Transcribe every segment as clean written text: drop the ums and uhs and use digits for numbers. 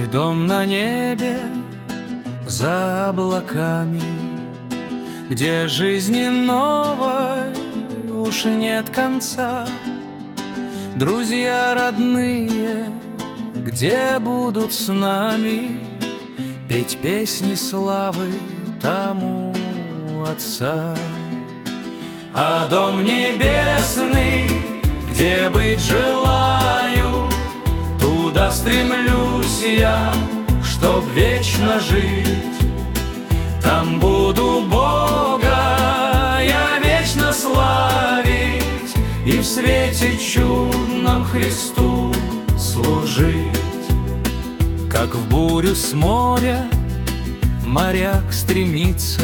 дом на небе за облаками, где жизни новой уж нет конца. Друзья родные, где будут с нами петь песни славы тому Отца. А дом небесный, где быть желаю, туда стремлюсь я, чтоб вечно жить. Там буду Бога я вечно славить и в свете чудном Христу служить. Как в бурю с моря моряк стремится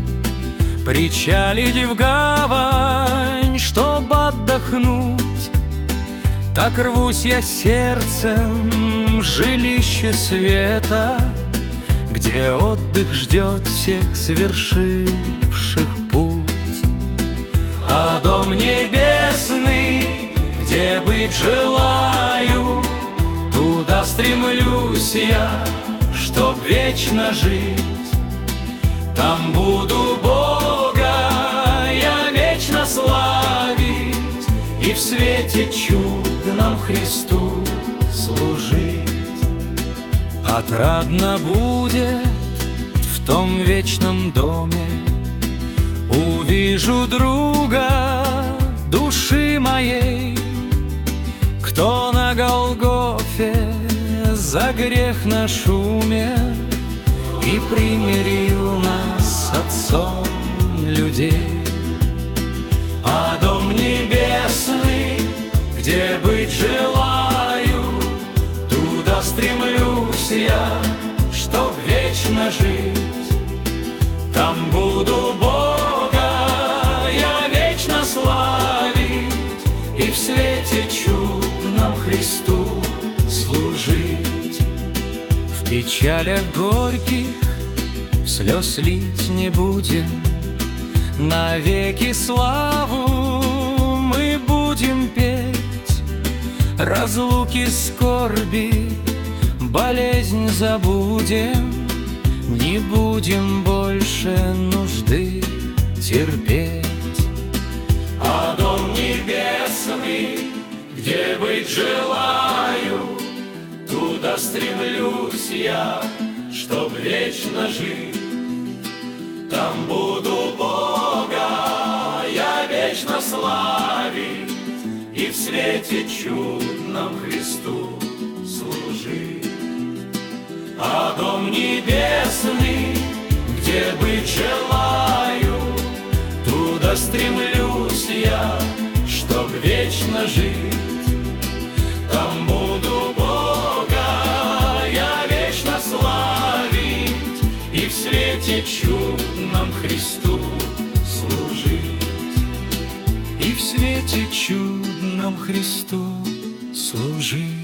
причалить в гавань, чтоб отдохнуть, так рвусь я сердцем в жилище света, где отдых ждет всех совершивших путь. А дом небесный, где быть желаю, туда стремлюсь я, чтоб вечно жить. Там буду Бога я вечно славить и в свете чудном Христу служить. Отрадно будет в том вечном доме, увижу друга души моей, кто на Голгофе за грех наш умер и примирил нас с Отцом людей. А дом небесный, где быть желаю, туда стремлюсь я, чтоб вечно жить. Там буду Бога я вечно славить и в свете чудном Христу служить. В печалях горьких слез лить не будем, навеки славу мы будем петь. Разлуки, скорби, болезнь забудем, не будем больше нужды терпеть. А дом небесный, где быть желаю, туда стремлюсь я, чтоб вечно жить. Там буду Бога я вечно славить и в свете чудном Христу служить. А дом небесный, где быть желаю, туда стремлюсь я, чтоб вечно жить. Там буду Бога я вечно славить и в свете чудном Христу служить. И в свете чудном Христу служить.